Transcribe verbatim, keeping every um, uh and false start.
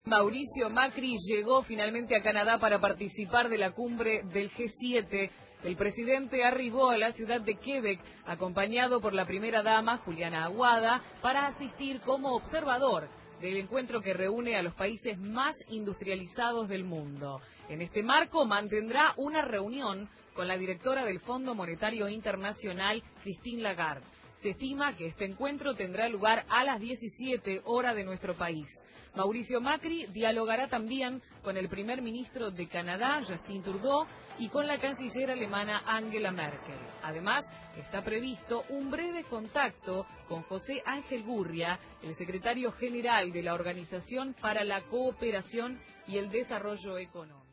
Mauricio Macri llegó finalmente a Canadá para participar de la cumbre del G siete. El presidente arribó a la ciudad de Quebec, acompañado por la primera dama, Juliana Aguada, para asistir como observador del encuentro que reúne a los países más industrializados del mundo. En este marco mantendrá una reunión con la directora del Fondo Monetario Internacional, Christine Lagarde. Se estima que este encuentro tendrá lugar a las diecisiete horas de nuestro país. Mauricio Macri dialogará también con el primer ministro de Canadá, Justin Trudeau, y con la canciller alemana Angela Merkel. Además, está previsto un breve contacto con José Ángel Gurria, el secretario general de la Organización para la Cooperación y el Desarrollo Económico.